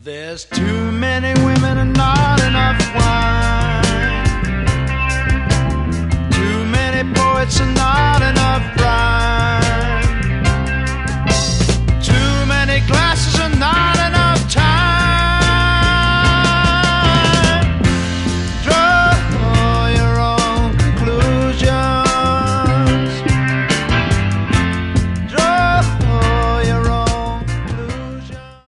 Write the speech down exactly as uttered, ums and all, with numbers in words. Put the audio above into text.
There's too many women and not enough wine.